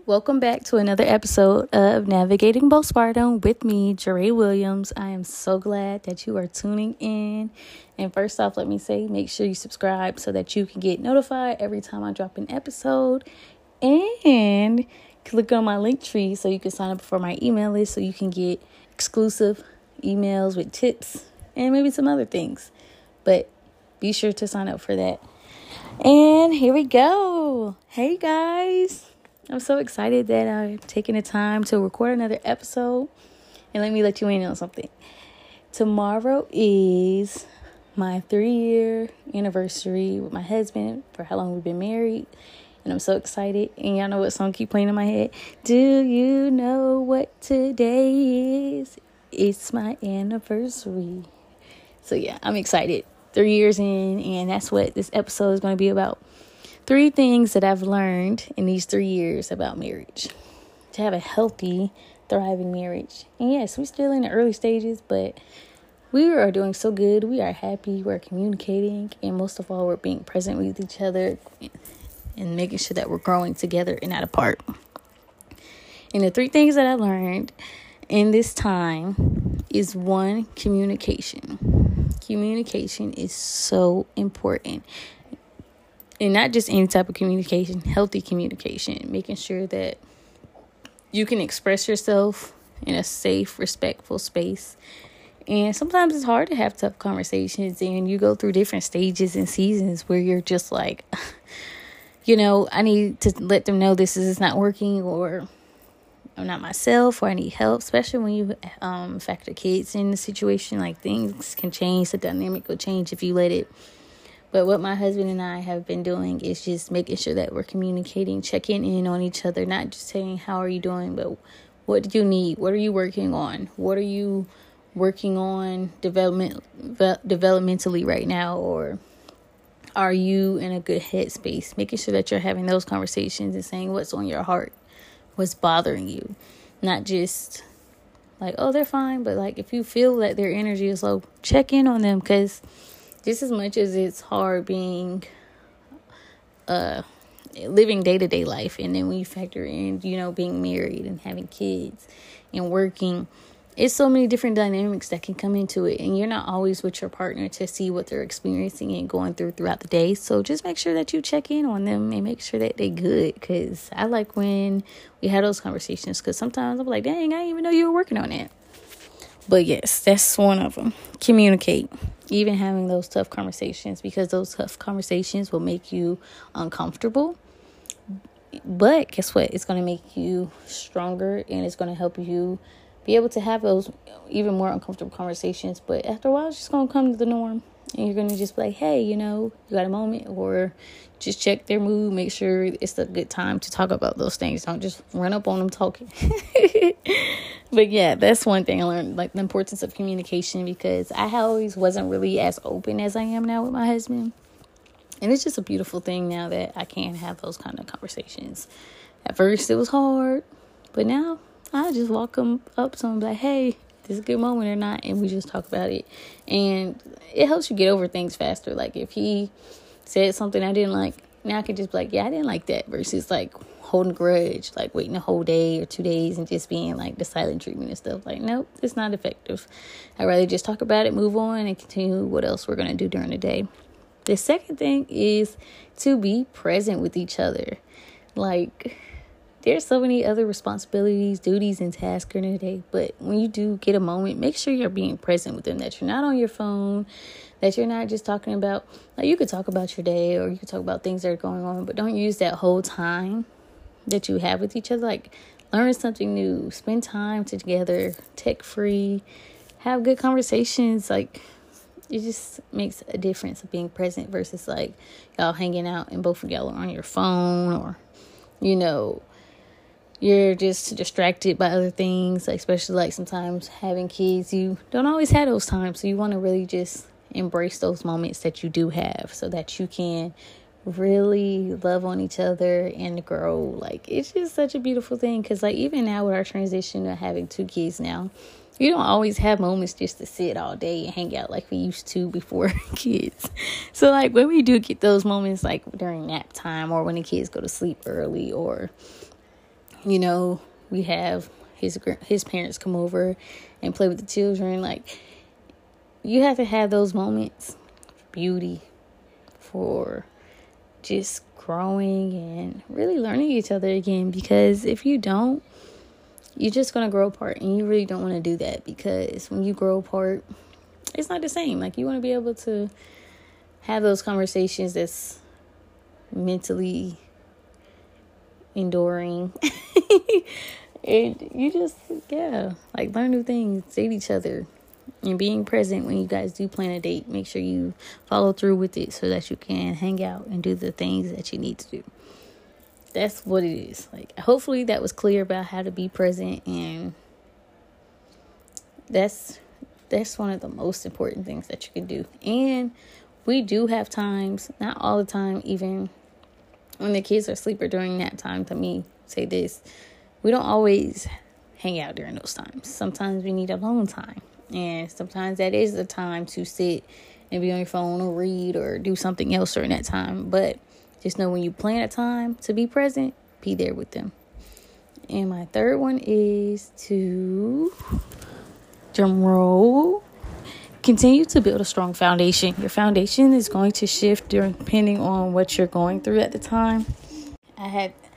Welcome back to another episode of Navigating Postpartum with me, Jeray Williams. I am so glad that you are tuning in. And first off, let me say, make sure you subscribe so that you can get notified every time I drop an episode. And click on my link tree so you can sign up for my email list so you can get exclusive emails with tips and maybe some other things. But be sure to sign up for that. And here we go. Hey, guys. I'm so excited that I'm taking the time to record another episode. And let me let you in on something. Tomorrow is my 3-year anniversary with my husband for how long we've been married. And I'm so excited. And y'all know what song keep playing in my head? Do you know what today is? It's my anniversary. So yeah, I'm excited. 3 years in, and that's what this episode is going to be about. 3 things that I've learned in these 3 years about marriage. To have a healthy, thriving marriage. And yes, we're still in the early stages, but we are doing so good. We are happy. We're communicating. And most of all, we're being present with each other and making sure that we're growing together and not apart. And the 3 things that I learned in this time is 1, communication. Communication is so important. And not just any type of communication, healthy communication, making sure that you can express yourself in a safe, respectful space. And sometimes it's hard to have tough conversations, and you go through different stages and seasons where you're just like, I need to let them know this is not working, or I'm not myself, or I need help, especially when you factor kids in the situation. Like, things can change, the dynamic will change if you let it. But what my husband and I have been doing is just making sure that we're communicating, checking in on each other, not just saying, how are you doing, but what do you need? What are you working on? What are you working on developmentally right now? Or are you in a good headspace? Making sure that you're having those conversations and saying what's on your heart, what's bothering you. Not just like, oh, they're fine. But like, if you feel that their energy is low, check in on them, because just as much as it's hard being, living day-to-day life, and then when you factor in, being married and having kids and working, it's so many different dynamics that can come into it, and you're not always with your partner to see what they're experiencing and going throughout the day. So just make sure that you check in on them and make sure that they're good, because I like when we had those conversations, because sometimes I'm like, dang, I didn't even know you were working on that. But yes, that's one of them. Communicate. Even having those tough conversations, because those tough conversations will make you uncomfortable. But guess what? It's going to make you stronger, and it's going to help you be able to have those even more uncomfortable conversations. But after a while, it's just going to come to the norm. And you're going to just be like, hey, you got a moment? Or just check their mood. Make sure it's a good time to talk about those things. Don't just run up on them talking. But yeah, that's one thing I learned, like the importance of communication, because I always wasn't really as open as I am now with my husband. And it's just a beautiful thing now that I can have those kind of conversations. At first, it was hard. But now, I just walk him up to him and be like, hey, this is a good moment or not, and we just talk about it. And it helps you get over things faster. Like, if he said something I didn't like, now I can just be like, yeah, I didn't like that, versus like holding a grudge, like waiting a whole day or 2 days and just being like the silent treatment and stuff. Like, nope, it's not effective. I'd rather just talk about it, move on, and continue what else we're going to do during the day. The second thing is to be present with each other. Like, there's so many other responsibilities, duties, and tasks during the day. But when you do get a moment, make sure you're being present with them, that you're not on your phone, that you're not just talking about, like, you could talk about your day, or you could talk about things that are going on, but don't use that whole time that you have with each other. Like, learn something new, spend time together, tech-free, have good conversations. Like, it just makes a difference of being present versus like y'all hanging out and both of y'all are on your phone, or you're just distracted by other things. Like, especially like sometimes having kids, you don't always have those times, so you want to really just embrace those moments that you do have, so that you can really love on each other and grow. Like, it's just such a beautiful thing, because like even now with our transition to having 2 kids now, you don't always have moments just to sit all day and hang out like we used to before kids. So like when we do get those moments, like during nap time, or when the kids go to sleep early, or we have his parents come over and play with the children. Like, you have to have those moments for beauty, for just growing and really learning each other again. Because if you don't, you're just going to grow apart, and you really don't want to do that, because when you grow apart, it's not the same. Like, you want to be able to have those conversations that's mentally enduring. And you just, like, learn new things, date each other, and being present when you guys do plan a date. Make sure you follow through with it so that you can hang out and do the things that you need to do. That's what it is. Like, hopefully that was clear about how to be present, and that's one of the most important things that you can do. And we do have times, not all the time, even when the kids are asleep or during nap time. To me, say this, we don't always hang out during those times. Sometimes we need alone time, and sometimes that is the time to sit and be on your phone or read or do something else during that time. But just know, when you plan a time to be present, be there with them. And my third one is to, drum roll, continue to build a strong foundation. Your foundation is going to shift depending on what you're going through at the time. I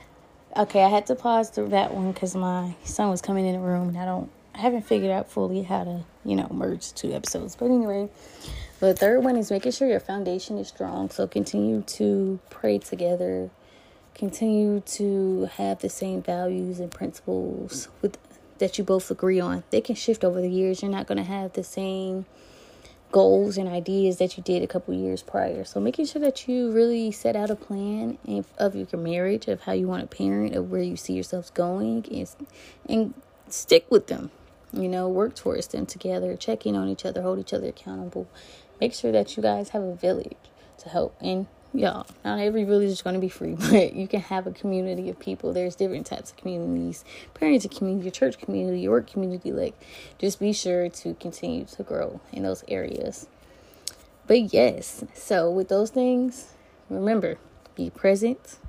had to pause through that one because my son was coming in the room, and I haven't figured out fully how to, merge 2 episodes. But anyway, the third one is making sure your foundation is strong. So continue to pray together. Continue to have the same values and principles that you both agree on. They can shift over the years. You're not going to have the same goals and ideas that you did a couple years prior. So making sure that you really set out a plan of your marriage, of how you want to parent, of where you see yourselves going, and stick with them. Work towards them together, check in on each other, hold each other accountable. Make sure that you guys have a village to help. And y'all, not every village is going to be free, but you can have a community of people. There's different types of communities: parenting community, your church community, your work community. Like, just be sure to continue to grow in those areas. But yes, so with those things, remember, be present,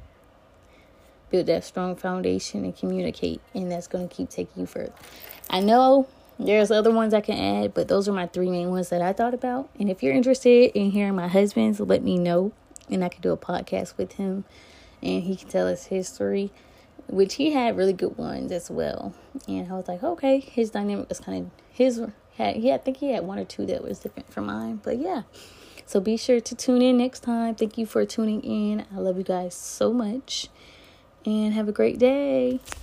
build that strong foundation, and communicate. And that's going to keep taking you further. I know there's other ones I can add, but those are my 3 main ones that I thought about. And if you're interested in hearing my husband's, let me know, and I could do a podcast with him, and he can tell us his story, which he had really good ones as well. And I was like, okay, his dynamic was kind of I think he had 1 or 2 that was different from mine. But yeah, so be sure to tune in next time. Thank you for tuning in. I love you guys so much, and have a great day.